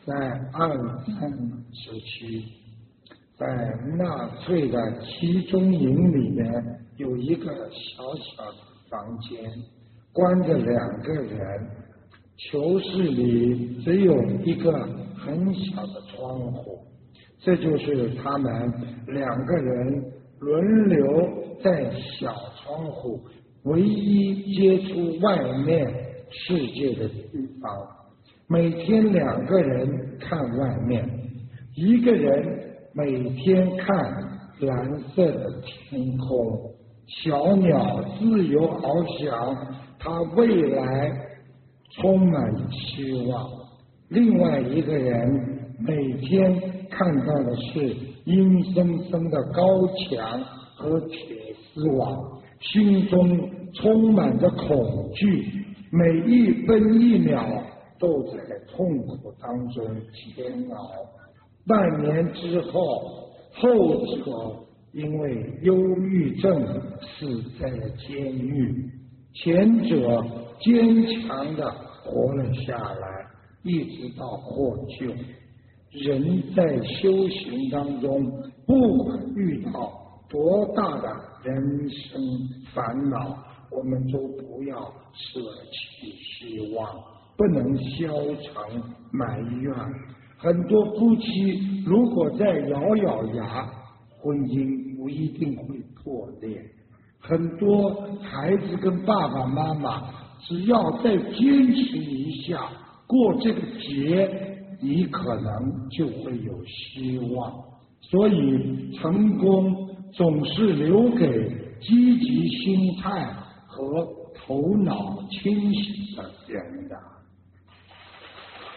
在二战时期，在纳粹的集中营里面有一个小小的房间，关着2个人，囚室里只有一个很小的窗户，这就是他们2个人轮流在小窗户唯一接触外面世界的地方。每天2个人看外面，一个人每天看蓝色的天空，小鸟自由翱翔，它未来充满希望。另外一个人每天看到的是阴森森的高墙和铁丝网，心中充满着恐惧，每1分1秒都在痛苦当中煎熬。半年之后，后者因为忧郁症死在了监狱，前者坚强地活了下来，一直到获救。人在修行当中，不管遇到多大的人生烦恼，我们都不要舍弃希望，不能消沉埋怨。很多夫妻如果再咬咬牙，婚姻不一定会破裂。很多孩子跟爸爸妈妈只要再坚持一下，过这个节，你可能就会有希望。所以成功总是留给积极心态和头脑清醒的